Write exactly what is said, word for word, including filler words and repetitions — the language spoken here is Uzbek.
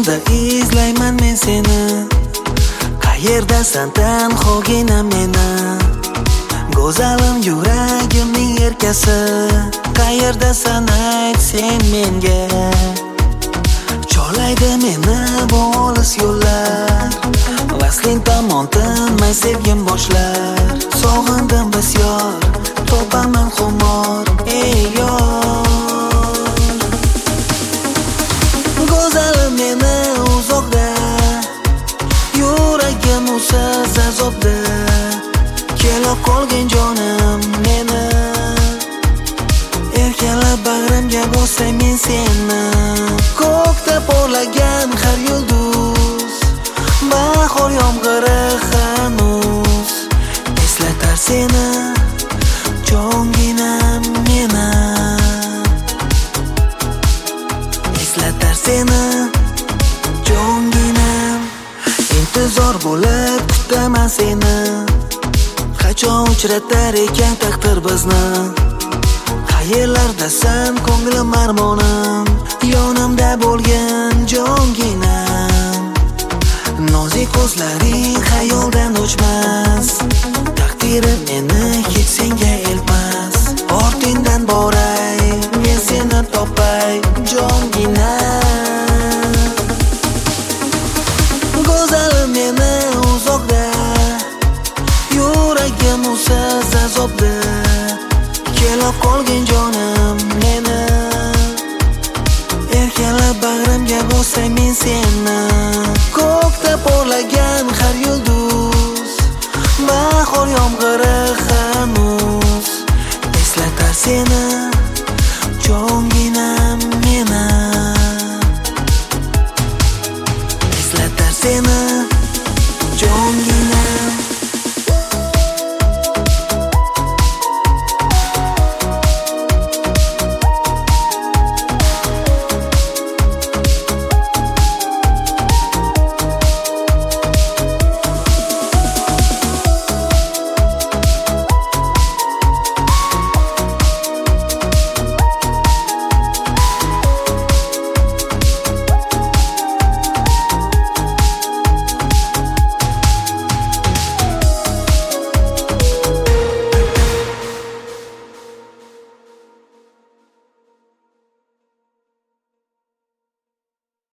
Ko'zlarimda izlayman men seni. Qayerdasan tanhogina meni? Go'zalim yuragimning erkasi. Qayerdasan ayt sen menga? Cholaydi meni bu olis yo'llar. Vasling tomon tinmay sevgim boshlar. Sog'indim bisyor, topaman xumor. Ey yor, go'zalim meni uzoqda, yuragim usiz azobda. Kelib qolgin jonim meni, erkalab bag'rimga bosay men seni. Ko'kda porlagan har yulduz, bahor yomg'iri hanuz eslatar seni, jonginam meni. Eslatar seni, jonginam. Intizor bo'lib kutaman seni. Qachon uchratar ekan taqdir bizni? Qayerlardasan ko'nglim armonim? Yonimda bo'lgan jonginam. Nozik ko'zlaring xayoldan o'chmas. Taqdirim meni hech senga elmas. Ortingdan boray, men seni topay, jonginam. Go'zalim meni uzoqda, yuragim usiz azobda. Kelib qolgin jonim meni, erkalab bag'rimga bosay men seni. Ko'kda porlagan har yulduz, bahor yomg'iri hanuz eslatar seni, jonginam meni. Eslatar seni, jonginam.